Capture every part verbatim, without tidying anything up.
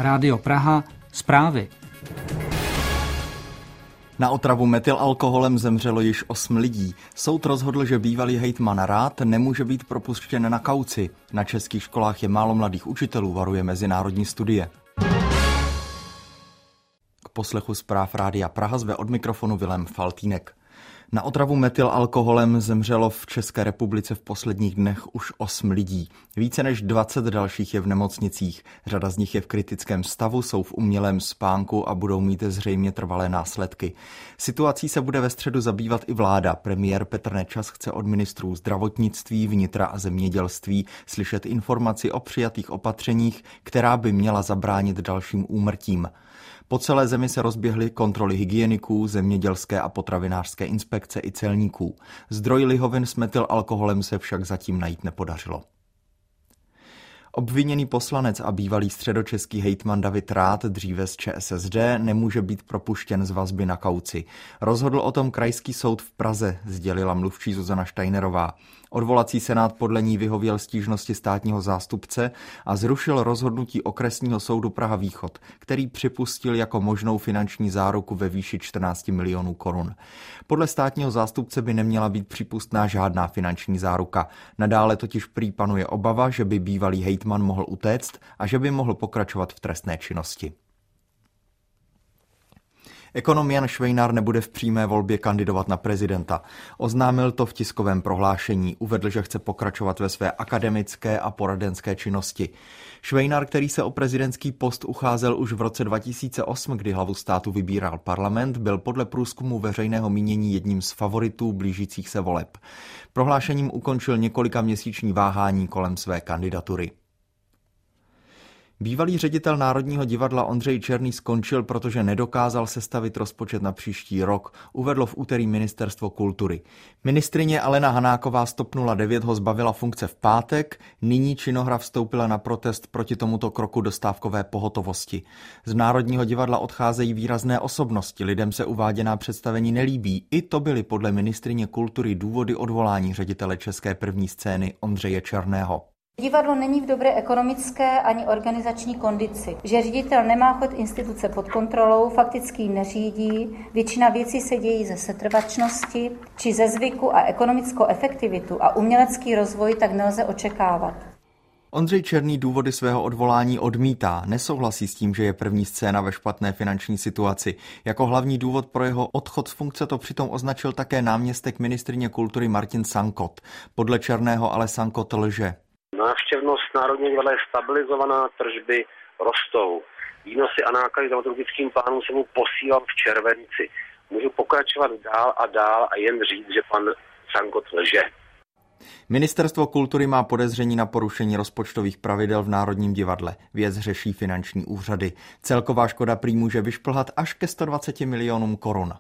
Rádio Praha, zprávy. Na otravu metylalkoholem zemřelo již osm lidí. Soud rozhodl, že bývalý hejtman Rath nemůže být propuštěn na kauci. Na českých školách je málo mladých učitelů, varuje mezinárodní studie. K poslechu zpráv Rádia Praha zve od mikrofonu Vilém Faltýnek. Na otravu metylalkoholem zemřelo v České republice v posledních dnech už osm lidí. Více než dvacet dalších je v nemocnicích. Řada z nich je v kritickém stavu, jsou v umělém spánku a budou mít zřejmě trvalé následky. Situací se bude ve středu zabývat i vláda. Premiér Petr Nečas chce od ministrů zdravotnictví, vnitra a zemědělství slyšet informaci o přijatých opatřeních, která by měla zabránit dalším úmrtím. Po celé zemi se rozběhly kontroly hygieniků, zemědělské a potravinářské inspekce i celníků. Zdroj lihovin s metylalkoholem se však zatím najít nepodařilo. Obviněný poslanec a bývalý středočeský hejtman David Rath, dříve z ČSSD, nemůže být propuštěn z vazby na kauci. Rozhodl o tom Krajský soud v Praze, sdělila mluvčí Zuzana Steinerová. Odvolací senát podle ní vyhověl stížnosti státního zástupce a zrušil rozhodnutí okresního soudu Praha Východ, který připustil jako možnou finanční záruku ve výši čtrnáct milionů korun. Podle státního zástupce by neměla být přípustná žádná finanční záruka. Nadále totiž prý panuje obava, že by bývalý hejtman mohl utéct a že by mohl pokračovat v trestné činnosti. Ekonom Jan Švejnar nebude v přímé volbě kandidovat na prezidenta. Oznámil to v tiskovém prohlášení. Uvedl, že chce pokračovat ve své akademické a poradenské činnosti. Švejnar, který se o prezidentský post ucházel už v roce dva tisíce osm, kdy hlavu státu vybíral parlament, byl podle průzkumu veřejného mínění jedním z favoritů blížících se voleb. Prohlášením ukončil několika měsíční váhání kolem své kandidatury. Bývalý ředitel Národního divadla Ondřej Černý skončil, protože nedokázal sestavit rozpočet na příští rok, uvedlo v úterý Ministerstvo kultury. Ministryně Alena Hanáková z TOP nula devět ho zbavila funkce v pátek, nyní činohra vstoupila na protest proti tomuto kroku do stávkové pohotovosti. Z Národního divadla odcházejí výrazné osobnosti, lidem se uváděná představení nelíbí. I to byly podle ministryně kultury důvody odvolání ředitele České první scény Ondřeje Černého. Divadlo není v dobré ekonomické ani organizační kondici, že ředitel nemá chod instituce pod kontrolou, fakticky ji neřídí, většina věcí se dějí ze setrvačnosti či ze zvyku a ekonomickou efektivitu a umělecký rozvoj tak nelze očekávat. Ondřej Černý důvody svého odvolání odmítá, nesouhlasí s tím, že je první scéna ve špatné finanční situaci. Jako hlavní důvod pro jeho odchod z funkce to přitom označil také náměstek ministryně kultury Martin Sankot. Podle Černého ale Sankot lže. Návštěvnost Národního divadla je stabilizovaná, tržby rostou. Výnosy a náklady dramaturgickým plánům se mu posílal v červenci. Můžu pokračovat dál a dál a jen říct, že pan Sankot lže. Ministerstvo kultury má podezření na porušení rozpočtových pravidel v Národním divadle. Věc řeší finanční úřady. Celková škoda prý může vyšplhat až ke sto dvacet milionům korun.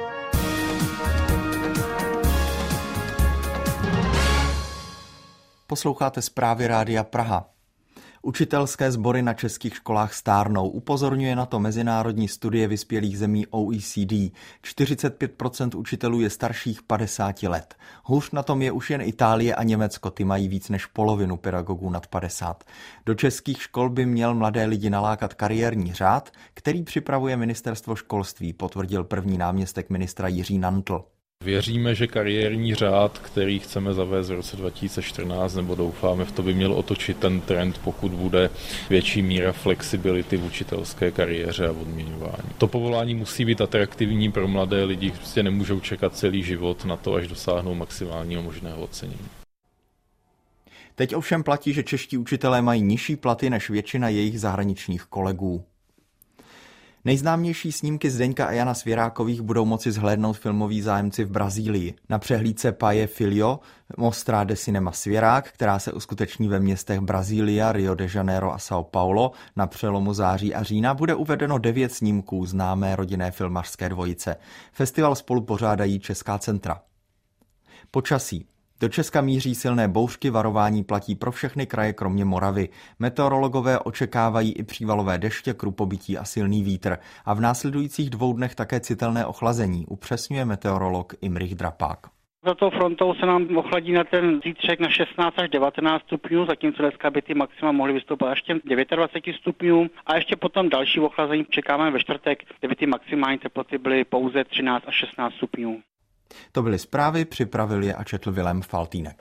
Posloucháte zprávy Rádia Praha. Učitelské sbory na českých školách stárnou, upozorňuje na to mezinárodní studie vyspělých zemí O E C D. čtyřicet pět procent učitelů je starších padesáti let. Hůř na tom je už jen Itálie a Německo, ty mají víc než polovinu pedagogů nad padesát. Do českých škol by měl mladé lidi nalákat kariérní řád, který připravuje ministerstvo školství, potvrdil první náměstek ministra Jiří Nantl. Věříme, že kariérní řád, který chceme zavést v roce dva tisíce čtrnáct, nebo doufáme v to, by měl otočit ten trend, pokud bude větší míra flexibility v učitelské kariéře a odměňování. To povolání musí být atraktivní pro mladé lidi, kteří prostě nemůžou čekat celý život na to, až dosáhnou maximálního možného ocenění. Teď ovšem platí, že čeští učitelé mají nižší platy než většina jejich zahraničních kolegů. Nejznámější snímky Zdeňka a Jana Svěrákových budou moci zhlédnout filmoví zájemci v Brazílii. Na přehlídce Pae Filho Mostra de Cinema Svěrák, která se uskuteční ve městech Brazília, Rio de Janeiro a São Paulo na přelomu září a října, bude uvedeno devět snímků známé rodinné filmařské dvojice. Festival spolu pořádají Česká centra. Počasí. Do Česka míří silné bouřky, varování platí pro všechny kraje kromě Moravy. Meteorologové očekávají i přívalové deště, krupobytí a silný vítr a v následujících dvou dnech také citelné ochlazení, upřesňuje meteorolog Imrich Drapák. Za tou frontou se nám ochladí na ten zítřek na šestnáct až devatenáct stupňů, zatímco dneska by ty maxima mohly vystoupat až těm dvacet devět stupňů. A ještě potom další ochlazení čekáme ve čtvrtek, kde by ty maximální teploty byly pouze třináct až šestnáct stupňů. To byly zprávy, připravil je a četl Vilém Faltýnek.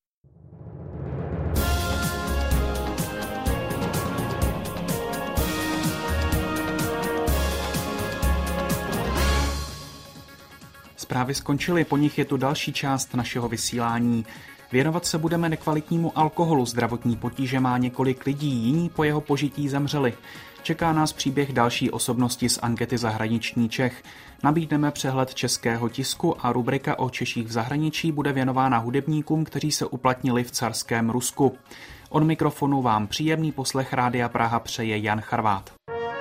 Zprávy skončily, po nich je tu další část našeho vysílání. Věnovat se budeme nekvalitnímu alkoholu, zdravotní potíže má několik lidí, jiní po jeho požití zemřeli. Čeká nás příběh další osobnosti z ankety Zahraniční Čech. Nabídneme přehled českého tisku a rubrika o Češích v zahraničí bude věnována hudebníkům, kteří se uplatnili v carském Rusku. Od mikrofonu vám příjemný poslech Rádia Praha přeje Jan Charvát.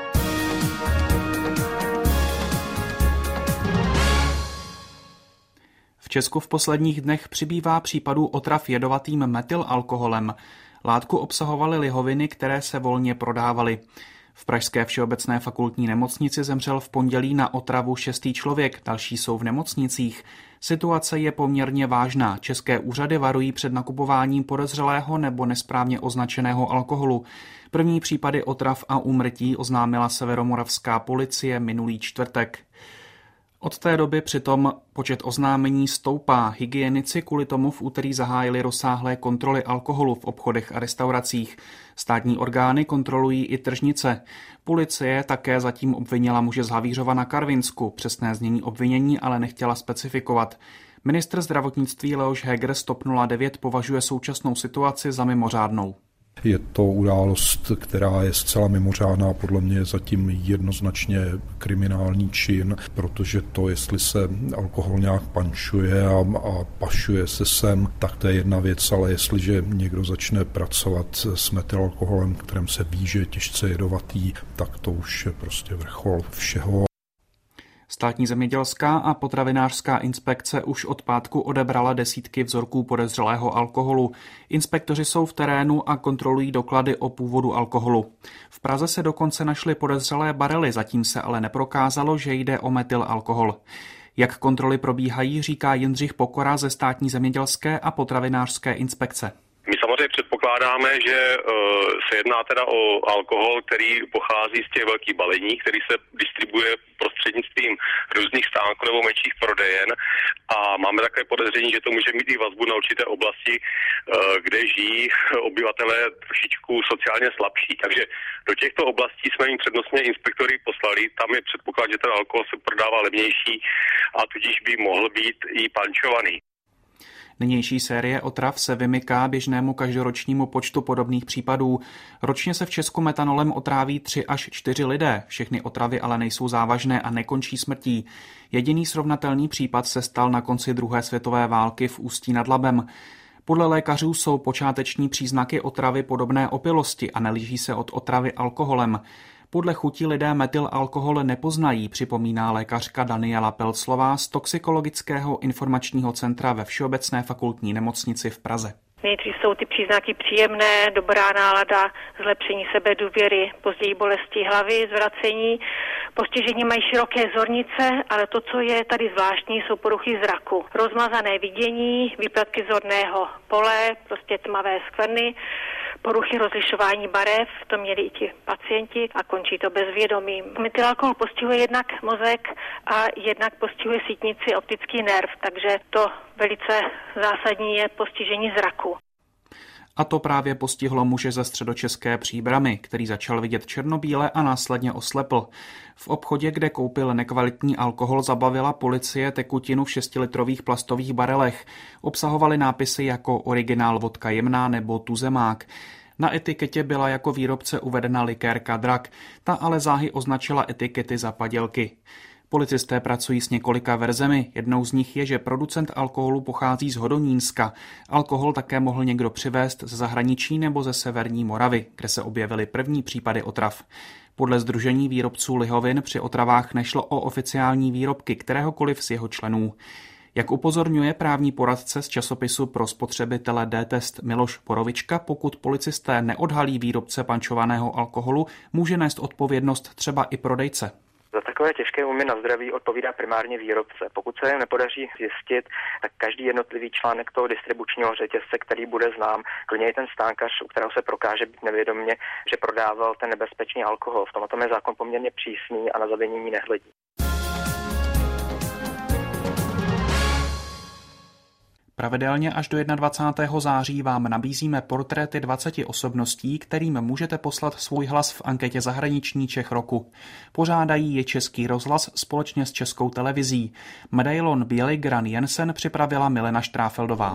V Česku v posledních dnech přibývá případů otrav jedovatým metylalkoholem. Látku obsahovaly lihoviny, které se volně prodávaly. V pražské všeobecné fakultní nemocnici zemřel v pondělí na otravu šestý člověk, další jsou v nemocnicích. Situace je poměrně vážná. České úřady varují před nakupováním podezřelého nebo nesprávně označeného alkoholu. První případy otrav a úmrtí oznámila severomoravská policie minulý čtvrtek. Od té doby přitom počet oznámení stoupá. Hygienici kvůli tomu v úterý zahájili rozsáhlé kontroly alkoholu v obchodech a restauracích. Státní orgány kontrolují i tržnice. Policie také zatím obvinila muže z Havířova na Karvinsku. Přesné znění obvinění ale nechtěla specifikovat. Ministr zdravotnictví Leoš Heger z TOP nula devět považuje současnou situaci za mimořádnou. Je to událost, která je zcela mimořádná, podle mě zatím jednoznačně kriminální čin, protože to, jestli se alkohol nějak pančuje a, a pašuje se sem, tak to je jedna věc, ale jestliže někdo začne pracovat s metylalkoholem, kterým se ví, že je těžce jedovatý, tak to už je prostě vrchol všeho. Státní zemědělská a potravinářská inspekce už od pátku odebrala desítky vzorků podezřelého alkoholu. Inspektoři jsou v terénu a kontrolují doklady o původu alkoholu. V Praze se dokonce našly podezřelé barely, zatím se ale neprokázalo, že jde o metylalkohol. Jak kontroly probíhají, říká Jindřich Pokora ze Státní zemědělské a potravinářské inspekce. My samozřejmě předpokládáme, že se jedná teda o alkohol, který pochází z těch velkých balení, který se distribuje prostřednictvím různých stánků nebo menších prodejen a máme také podezření, že to může mít i vazbu na určité oblasti, kde žijí obyvatelé trošičku sociálně slabší. Takže do těchto oblastí jsme jim přednostně inspektory poslali, tam je předpoklad, že ten alkohol se prodává levnější a tudíž by mohl být i pančovaný. Nynější série otrav se vymyká běžnému každoročnímu počtu podobných případů. Ročně se v Česku metanolem otráví tři až čtyři lidé. Všechny otravy ale nejsou závažné a nekončí smrtí. Jediný srovnatelný případ se stal na konci druhé světové války v Ústí nad Labem. Podle lékařů jsou počáteční příznaky otravy podobné opilosti a neliší se od otravy alkoholem. Podle chuti lidé metylalkohol nepoznají, připomíná lékařka Daniela Pelclová z Toxikologického informačního centra ve Všeobecné fakultní nemocnici v Praze. Nejdřív jsou ty příznaky příjemné, dobrá nálada, zlepšení sebedůvěry, později bolesti hlavy, zvracení. Postižení mají široké zornice, ale to, co je tady zvláštní, jsou poruchy zraku. Rozmazané vidění, výpadky zorného pole, prostě tmavé skvrny, poruchy rozlišování barev, to měli i ti pacienti a končí to bezvědomím. Metylalkohol postihuje jednak mozek a jednak postihuje sítnici, optický nerv, takže to velice zásadní je postižení zraku. A to právě postihlo muže ze středočeské Příbrami, který začal vidět černobíle a následně oslepl. V obchodě, kde koupil nekvalitní alkohol, zabavila policie tekutinu v šestilitrových plastových barelech. Obsahovaly nápisy jako originál vodka jemná nebo tuzemák. Na etiketě byla jako výrobce uvedena likérka Drak, ta ale záhy označila etikety za padělky. Policisté pracují s několika verzemi. Jednou z nich je, že producent alkoholu pochází z Hodonínska. Alkohol také mohl někdo přivést ze zahraničí nebo ze severní Moravy, kde se objevily první případy otrav. Podle Sdružení výrobců lihovin při otravách nešlo o oficiální výrobky kteréhokoliv z jeho členů. Jak upozorňuje právní poradce z časopisu pro spotřebitele D-Test Miloš Porovička, pokud policisté neodhalí výrobce pančovaného alkoholu, může nést odpovědnost třeba i prodejce. Za takové těžké újmy na zdraví odpovídá primárně výrobce. Pokud se jim nepodaří zjistit, tak každý jednotlivý článek toho distribučního řetězce, který bude znám, klidně i ten stánkař, u kterého se prokáže být nevědomě, že prodával ten nebezpečný alkohol. V tomto je zákon poměrně přísný a na zavinění nehledí. Pravidelně až do dvacátého prvního září vám nabízíme portréty dvaceti osobností, kterým můžete poslat svůj hlas v anketě Zahraniční Čech roku. Pořádají je Český rozhlas společně s Českou televizí. Medailon Běly Gran Jensen připravila Milena Štráfeldová.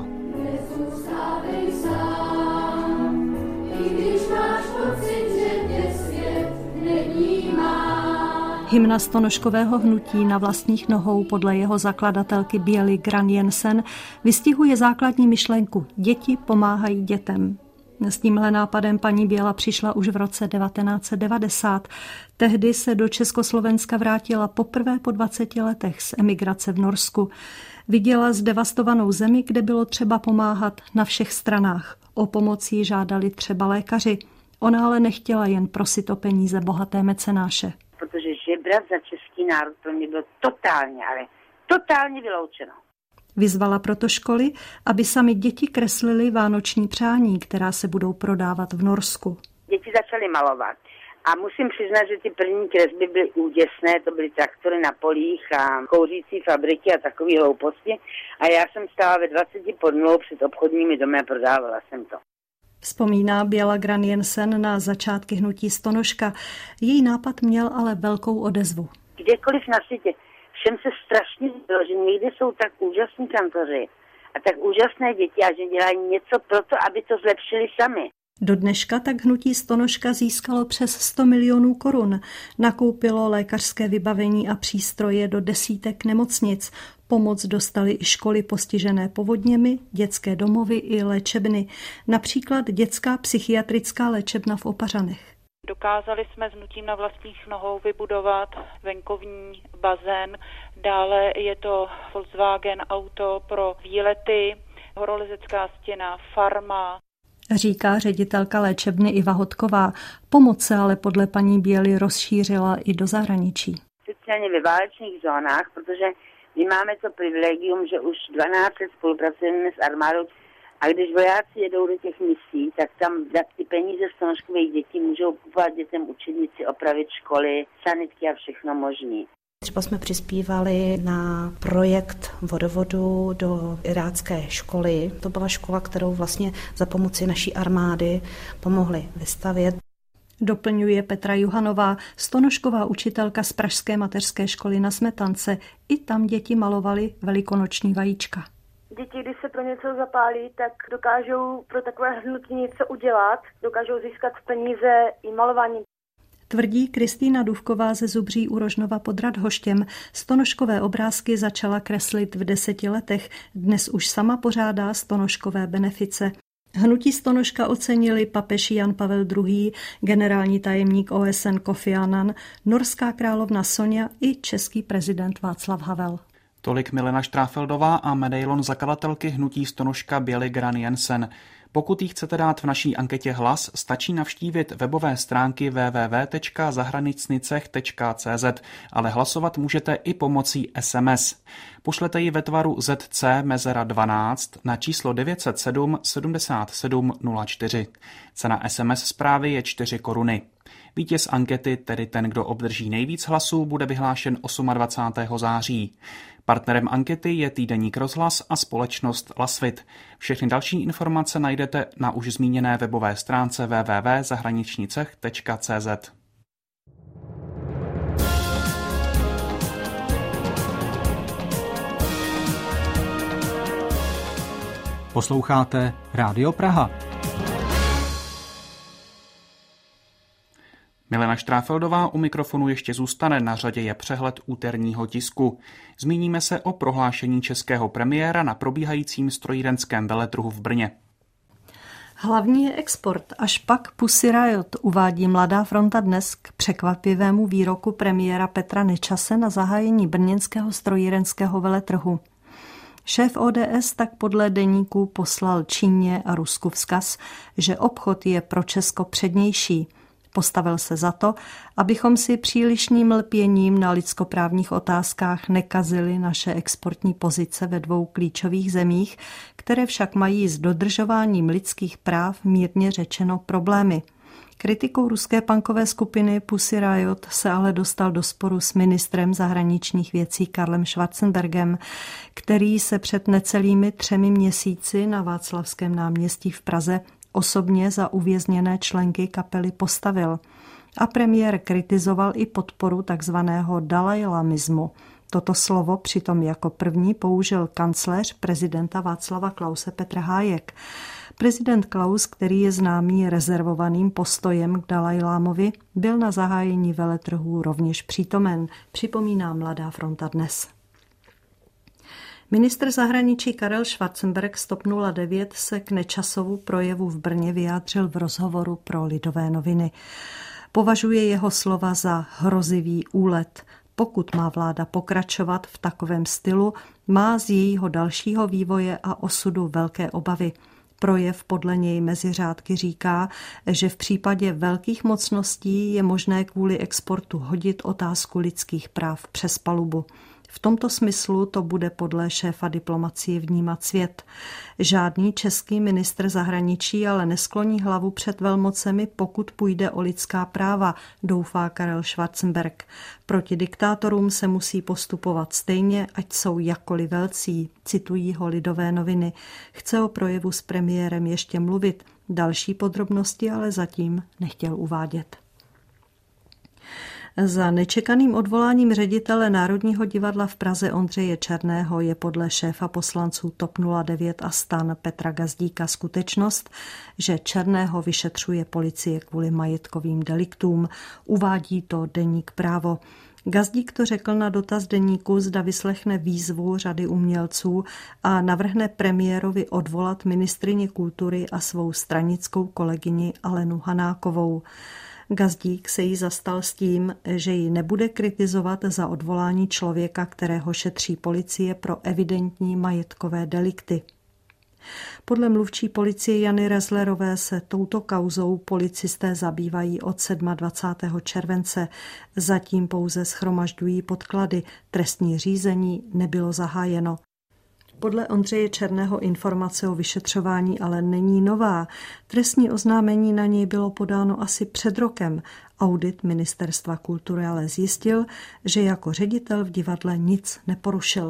Hymna stonožkového hnutí Na vlastních nohou podle jeho zakladatelky Běly Gran Jensen vystihuje základní myšlenku děti pomáhají dětem. S tímhle nápadem paní Běla přišla už v roce devatenáct set devadesát. Tehdy se do Československa vrátila poprvé po dvaceti letech z emigrace v Norsku. Viděla zdevastovanou zemi, kde bylo třeba pomáhat na všech stranách. O pomoc jí žádali třeba lékaři. Ona ale nechtěla jen prosit o peníze bohaté mecenáše. Protože žebrat za český národ pro mě bylo totálně, ale totálně vyloučeno. Vyzvala proto školy, aby sami děti kreslily vánoční přání, která se budou prodávat v Norsku. Děti začaly malovat a musím přiznat, že ty první kresby byly úděsné, to byly traktory na polích a kouřící fabriky a takové hlouposti a já jsem stála ve dvaceti pod nulou před obchodními domy a prodávala jsem to. Vzpomíná Běla Gran Jensen na začátky hnutí Stonožka. Její nápad měl ale velkou odezvu. Kdekoliv na světě, všem se strašně zdalo, že někdy jsou tak úžasní kantoři a tak úžasné děti a že dělají něco pro to, aby to zlepšili sami. Do dneška tak hnutí Stonožka získalo přes sto milionů korun. Nakoupilo lékařské vybavení a přístroje do desítek nemocnic. Pomoc dostali i školy postižené povodněmi, dětské domovy i léčebny. Například dětská psychiatrická léčebna v Opařanech. Dokázali jsme s hnutím Na vlastních nohou vybudovat venkovní bazén. Dále je to Volkswagen auto pro výlety, horolezecká stěna, farma. Říká ředitelka léčebny Iva Hodková. Pomoc se ale podle paní Běly rozšířila i do zahraničí. Speciálně ve válečných zónách, protože my máme to privilegium, že už dvanáct let spolupracujeme s armádou a když vojáci jedou do těch misí, tak tam ty peníze z stonožkových dětí můžou kupovat dětem učebnici, opravit školy, sanitky a všechno možné. Třeba jsme přispívali na projekt vodovodu do irácké školy. To byla škola, kterou vlastně za pomoci naší armády pomohli vystavět. Doplňuje Petra Juhanová, stonožková učitelka z pražské mateřské školy na Smetance. I tam děti malovaly velikonoční vajíčka. Děti, když se pro něco zapálí, tak dokážou pro takové hnutí něco udělat, dokážou získat peníze i malování. Tvrdí Kristýna Duvková ze Zubří u Rožnova pod Radhoštěm. Stonožkové obrázky začala kreslit v deseti letech. Dnes už sama pořádá stonožkové benefice. Hnutí Stonožka ocenili papež Jan Pavel druhý., generální tajemník O S N Kofi Annan, norská královna Sonja i český prezident Václav Havel. Tolik Milena Štráfeldová a medailon zakladatelky hnutí Stonožka Běly Gran Jensen. Pokud jí chcete dát v naší anketě hlas, stačí navštívit webové stránky w w w tečka zahranicnicech tečka c z, ale hlasovat můžete i pomocí S M S. Pošlete ji ve tvaru Z C mezera dvanáct na číslo devět set sedm sedmdesát sedm nula čtyři. Cena S M S zprávy je čtyři koruny. Vítěz ankety, tedy ten, kdo obdrží nejvíc hlasů, bude vyhlášen dvacátého osmého září. Partnerem ankety je týdeník Rozhlas a společnost Lasvit. Všechny další informace najdete na už zmíněné webové stránce w w w tečka zahraničnicech tečka c z. Posloucháte Rádio Praha. Milena Štráfeldová u mikrofonu ještě zůstane, na řadě je přehled úterního tisku. Zmíníme se o prohlášení českého premiéra na probíhajícím strojírenském veletrhu v Brně. Hlavní je export, až pak Pussy Riot, uvádí Mladá fronta dnes k překvapivému výroku premiéra Petra Nečase na zahájení brněnského strojírenského veletrhu. Šéf O D S tak podle deníku poslal Číně a Rusku vzkaz, že obchod je pro Česko přednější. Postavil se za to, abychom si přílišným lpěním na lidskoprávních otázkách nekazili naše exportní pozice ve dvou klíčových zemích, které však mají s dodržováním lidských práv mírně řečeno problémy. Kritikou ruské punkové skupiny Pussy Riot se ale dostal do sporu s ministrem zahraničních věcí Karlem Schwarzenbergem, který se před necelými třemi měsíci na Václavském náměstí v Praze osobně za uvězněné členky kapely postavil. A premiér kritizoval i podporu takzvaného dalajlamismu. Toto slovo přitom jako první použil kancléř prezidenta Václava Klause Petr Hájek. Prezident Klaus, který je známý rezervovaným postojem k Dalajlámovi, byl na zahájení veletrhů rovněž přítomen, připomíná Mladá fronta dnes. Ministr zahraničí Karel Schwarzenberg z TOP nula devět se k Nečasovu projevu v Brně vyjádřil v rozhovoru pro Lidové noviny. Považuje jeho slova za hrozivý úlet. Pokud má vláda pokračovat v takovém stylu, má z jejího dalšího vývoje a osudu velké obavy. Projev podle něj mezi řádky říká, že v případě velkých mocností je možné kvůli exportu hodit otázku lidských práv přes palubu. V tomto smyslu to bude podle šéfa diplomacie vnímat svět. Žádný český ministr zahraničí ale neskloní hlavu před velmocemi, pokud půjde o lidská práva, doufá Karel Schwarzenberg. Proti diktátorům se musí postupovat stejně, ať jsou jakkoliv velcí, citují ho Lidové noviny. Chce o projevu s premiérem ještě mluvit, další podrobnosti ale zatím nechtěl uvádět. Za nečekaným odvoláním ředitele Národního divadla v Praze Ondřeje Černého je podle šéfa poslanců TOP nula devět a STAN Petra Gazdíka skutečnost, že Černého vyšetřuje policie kvůli majetkovým deliktům. Uvádí to deník Právo. Gazdík to řekl na dotaz deníku, zda vyslechne výzvu řady umělců a navrhne premiérovi odvolat ministryni kultury a svou stranickou kolegyni Alenu Hanákovou. Gazdík se jí zastal s tím, že ji nebude kritizovat za odvolání člověka, kterého šetří policie pro evidentní majetkové delikty. Podle mluvčí policie Jany Rezlerové se touto kauzou policisté zabývají od dvacátého sedmého července. Zatím pouze shromažďují podklady. Trestní řízení nebylo zahájeno. Podle Ondřeje Černého informace o vyšetřování ale není nová. Trestní oznámení na něj bylo podáno asi před rokem. Audit Ministerstva kultury ale zjistil, že jako ředitel v divadle nic neporušil.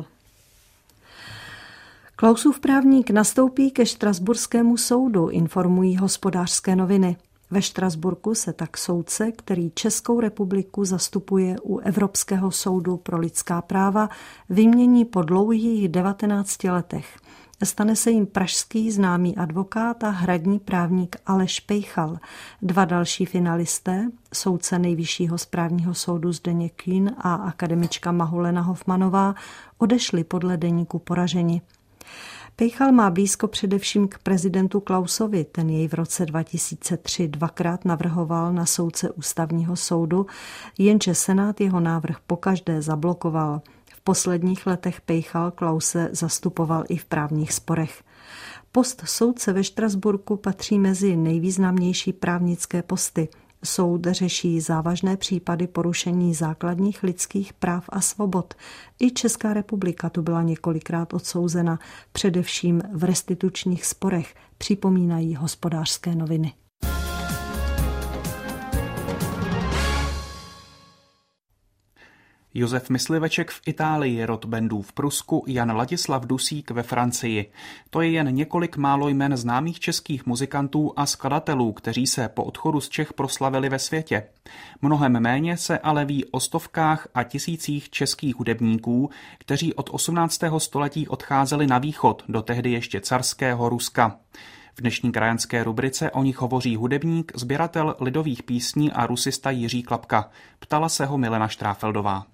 Klausův právník nastoupí ke štrasburskému soudu, informují Hospodářské noviny. Ve Štrasburku se tak soudce, který Českou republiku zastupuje u Evropského soudu pro lidská práva, vymění po dlouhých devatenácti letech. Stane se jim pražský známý advokát a hradní právník Aleš Pejchal. Dva další finalisté, soudce Nejvyššího správního soudu Zdeněk Kühn a akademička Mahulena Hofmanová, odešli podle deníku poraženi. Pejchal má blízko především k prezidentu Klausovi, ten jej v roce dva tisíce tři dvakrát navrhoval na soudce ústavního soudu, jenže Senát jeho návrh pokaždé zablokoval. V posledních letech Pejchal Klause zastupoval i v právních sporech. Post soudce ve Štrasburku patří mezi nejvýznamnější právnické posty. Soud řeší závažné případy porušení základních lidských práv a svobod. I Česká republika tu byla několikrát odsouzena, především v restitučních sporech, připomínají Hospodářské noviny. Josef Mysliveček v Itálii, Rotbendů v Prusku, Jan Ladislav Dusík ve Francii. To je jen několik málo jmen známých českých muzikantů a skladatelů, kteří se po odchodu z Čech proslavili ve světě. Mnohem méně se ale ví o stovkách a tisících českých hudebníků, kteří od osmnáctého století odcházeli na východ, do tehdy ještě carského Ruska. V dnešní krajanské rubrice o nich hovoří hudebník, sběratel lidových písní a rusista Jiří Klapka. Ptala se ho Milena Štráfeldová.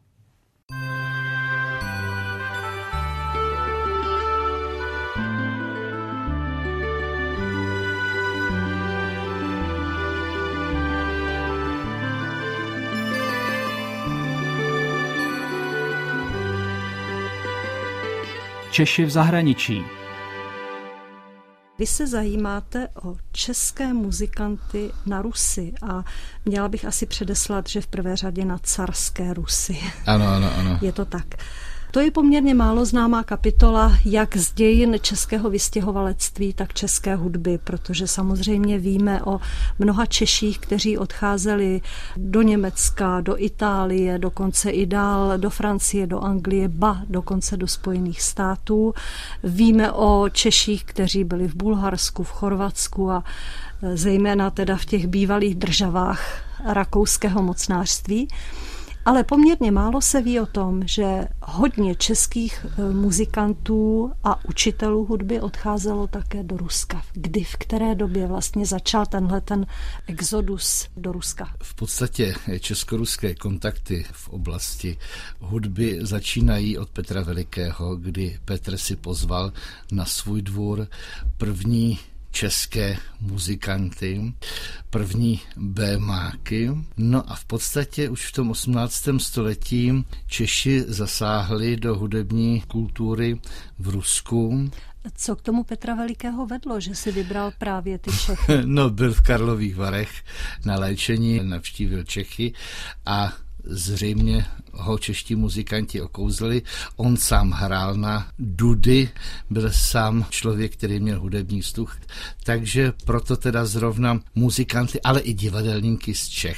Češi v zahraničí. Vy se zajímáte o české muzikanty na Rusy a měla bych asi předeslat, že v prvé řadě na carské Rusy. Ano, ano, ano. Je to tak. To je poměrně málo známá kapitola jak z dějin českého vystěhovalectví, tak české hudby, protože samozřejmě víme o mnoha Češích, kteří odcházeli do Německa, do Itálie, dokonce i dál do Francie, do Anglie, ba dokonce do Spojených států. Víme o Češích, kteří byli v Bulharsku, v Chorvatsku a zejména teda v těch bývalých državách rakouského mocnářství. Ale poměrně málo se ví o tom, že hodně českých muzikantů a učitelů hudby odcházelo také do Ruska. Kdy, v které době vlastně začal tenhle ten exodus do Ruska? V podstatě česko-ruské kontakty v oblasti hudby začínají od Petra Velikého, kdy Petr si pozval na svůj dvůr první české muzikanty, první bémáky. No a v podstatě už v tom osmnáctém století Češi zasáhli do hudební kultury v Rusku. Co k tomu Petra Velikého vedlo, že si vybral právě ty Čechy? No, byl v Karlových Varech na léčení, navštívil Čechy a zřejmě ho čeští muzikanti okouzli. On sám hrál na dudy, byl sám člověk, který měl hudební sluch, takže proto teda zrovna muzikanty, ale i divadelníky z Čech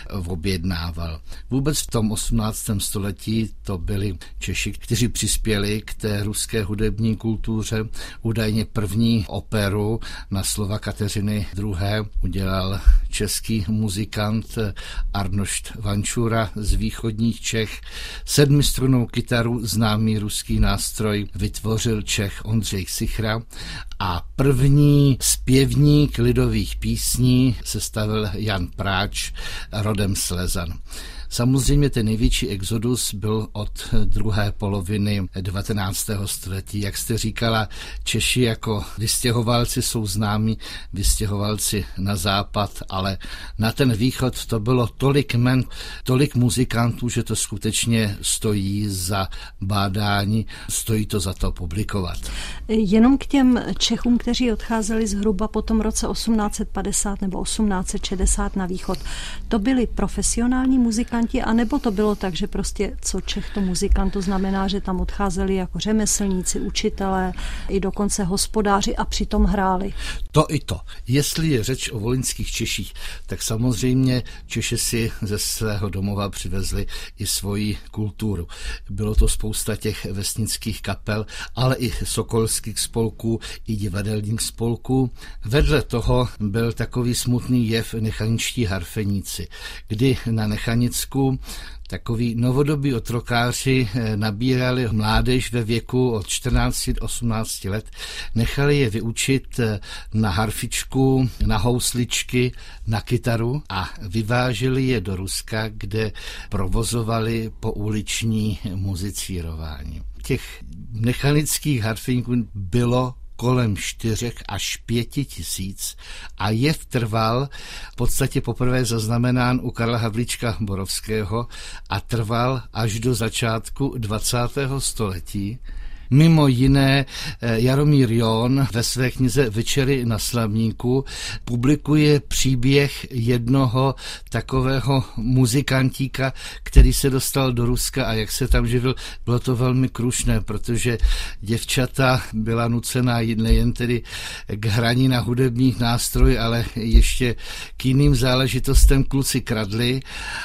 objednával. Vůbec v tom osmnáctém století to byli Češi, kteří přispěli k té ruské hudební kultuře. Údajně první operu na slova Kateřiny druhé. udělal český muzikant Arnošt Vančura z východních Čech. Sedmistrunnou kytaru, známý ruský nástroj, vytvořil Čech Ondřej Sichra a první zpěvník lidových písní sestavil Jan Práč, rodem Slezan. Samozřejmě ten největší exodus byl od druhé poloviny devatenáctého století. Jak jste říkala, Češi jako vystěhovalci jsou známí vystěhovalci na západ, ale na ten východ to bylo tolik men, tolik muzikantů, že to skutečně stojí za bádání, stojí to za to publikovat. Jenom k těm Čechům, kteří odcházeli zhruba po tom roce osmnáct set padesát nebo osmnáct set šedesát na východ, to byli profesionální muzikanti, a nebo to bylo tak, že prostě co Čech to muzikant, to znamená, že tam odcházeli jako řemeslníci, učitelé, i dokonce hospodáři a přitom hráli? To i to. Jestli je řeč o volyňských Češích, tak samozřejmě Češi si ze svého domova přivezli i svoji kulturu. Bylo to spousta těch vesnických kapel, ale i sokolských spolků, i divadelních spolků. Vedle toho byl takový smutný jev nechaničtí harfeníci, kdy na Nechanicku takoví novodobí otrokáři nabírali mládež ve věku od čtrnácti do osmnácti let, nechali je vyučit na harfičku, na housličky, na kytaru a vyváželi je do Ruska, kde provozovali pouliční muzicírování. Těch nechanických harfeníků bylo kolem čtyřech až pěti tisíc a jev trval v podstatě poprvé zaznamenán u Karla Havlíčka Borovského a trval až do začátku dvacátého století. Mimo jiné Jaromír John ve své knize Večery na Slavníku publikuje příběh jednoho takového muzikantíka, který se dostal do Ruska a jak se tam živil. Bylo to velmi krušné, protože děvčata byla nucená nejen tedy k hraní na hudebních nástroj, ale ještě k jiným záležitostem kluci kradli.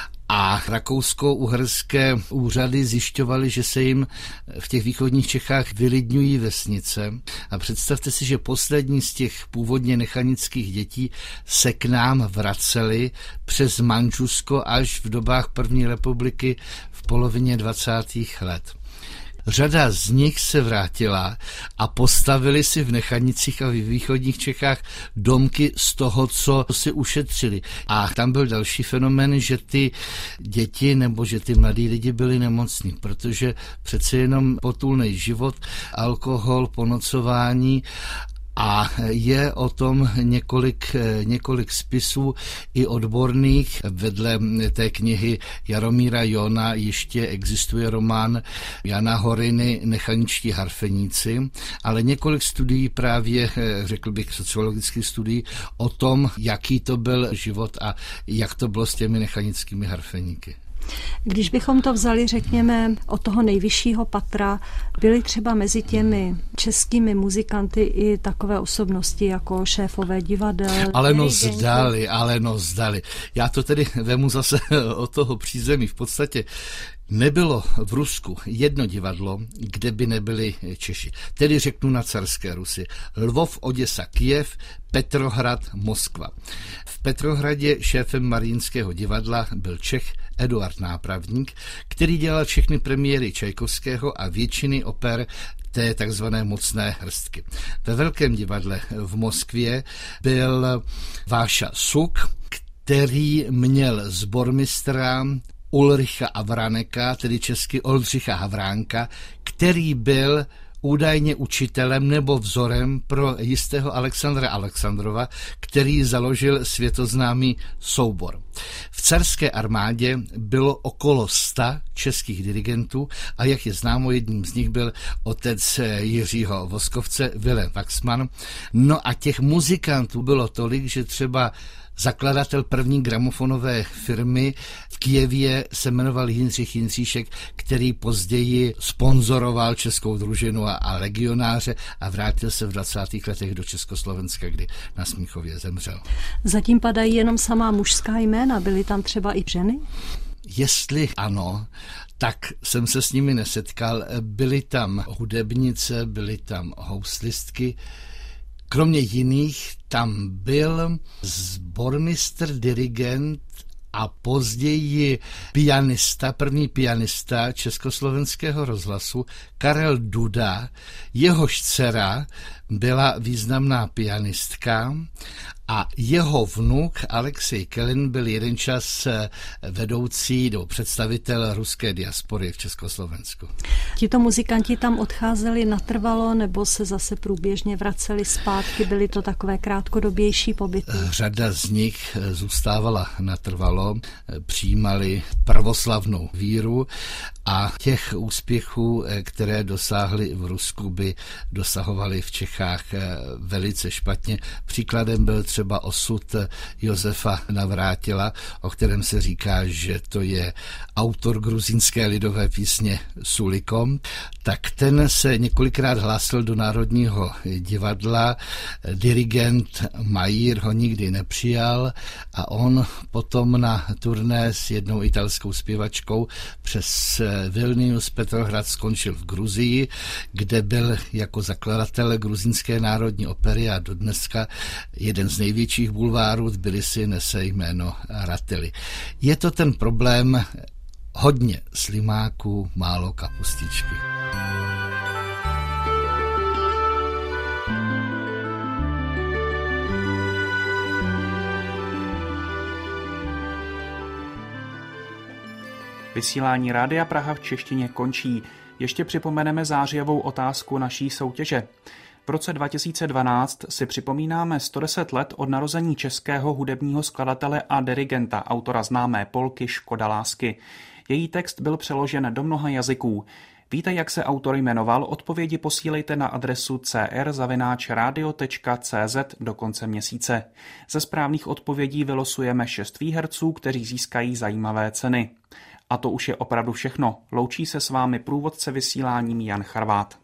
A rakousko-uherské úřady zjišťovaly, že se jim v těch východních Čechách vylidňují vesnice. A představte si, že poslední z těch původně nechanických dětí se k nám vraceli přes Manžusko až v dobách první republiky v polovině dvacátých let. Řada z nich se vrátila a postavili si v Nechanicích a v východních Čechách domky z toho, co si ušetřili. A tam byl další fenomén, že ty děti nebo že ty mladí lidi byli nemocní, protože přece jenom potulný život, alkohol, ponocování A je o tom několik, několik spisů i odborných. Vedle té knihy Jaromíra Jona ještě existuje román Jana Horiny Nechaničtí harfeníci, ale několik studií právě, řekl bych, sociologických studií o tom, jaký to byl život a jak to bylo s těmi nechanickými harfeníky. Když bychom to vzali, řekněme, od toho nejvyššího patra, byly třeba mezi těmi českými muzikanty i takové osobnosti jako šéfové divadel? Ale no zdali, ale no zdali. Já to tedy vemu zase od toho přízemí. V podstatě nebylo v Rusku jedno divadlo, kde by nebyli Češi. Tedy řeknu na carské Rusy. Lvov, Oděsa, Kyjev, Petrohrad, Moskva. V Petrohradě šéfem Mariinského divadla byl Čech Eduard Nápravník, který dělal všechny premiéry Čajkovského a většiny oper té takzvané mocné hrstky. Ve Velkém divadle v Moskvě byl Váša Suk, který měl sbormistra Ulricha Avraneka, tedy česky Oldřicha Havránka, který byl údajně učitelem nebo vzorem pro jistého Alexandra Alexandrova, který založil světoznámý soubor. V carské armádě bylo okolo sta českých dirigentů a jak je známo, jedním z nich byl otec Jiřího Voskovce, Vilém Waxman. No a těch muzikantů bylo tolik, že třeba zakladatel první gramofonové firmy v Kyjevě se jmenoval Jindřich Jindříšek, který později sponzoroval českou družinu a, a legionáře a vrátil se v dvacátých letech do Československa, kdy na Smíchově zemřel. Zatím padají jenom samá mužská jména, byly tam třeba i ženy? Jestli ano, tak jsem se s nimi nesetkal. Byly tam hudebnice, byly tam houslistky. Kromě jiných tam byl sbormistr, dirigent a později pianista, první pianista Československého rozhlasu Karel Duda. Jehož dcera byla významná pianistka a jeho vnuk Alexej Kelin byl jeden čas vedoucí nebo představitel ruské diaspory v Československu. Tito muzikanti tam odcházeli natrvalo nebo se zase průběžně vraceli zpátky? Byly to takové krátkodobější pobyty? Řada z nich zůstávala natrvalo, přijímali pravoslavnou víru a těch úspěchů, které dosáhli v Rusku, by dosahovali v Čechách velice špatně. Příkladem byl třeba osud Josefa Navrátila, o kterém se říká, že to je autor gruzínské lidové písně Sulikom. Tak ten se několikrát hlásil do Národního divadla, dirigent Majír ho nikdy nepřijal a on potom na turné s jednou italskou zpěvačkou přes Vilnius, Petrohrad skončil v Gruzii, kde byl jako zakladatel gruzínské národní opery a dodneska jeden z největších bulvárů v Tbilisi nese jméno Rateli. Je to ten problém hodně slimáků, málo kapustičky. Vysílání Rádia Praha v češtině končí. Ještě připomeneme zářijovou otázku naší soutěže. V roce dva tisíce dvanáct si připomínáme sto deset let od narození českého hudebního skladatele a dirigenta, autora známé polky Škoda lásky. Její text byl přeložen do mnoha jazyků. Víte, jak se autor jmenoval? Odpovědi posílejte na adresu c r zavináč radio tečka c z do konce měsíce. Ze správných odpovědí vylosujeme šest výherců, kteří získají zajímavé ceny. A to už je opravdu všechno. Loučí se s vámi průvodce vysíláním Jan Charvát.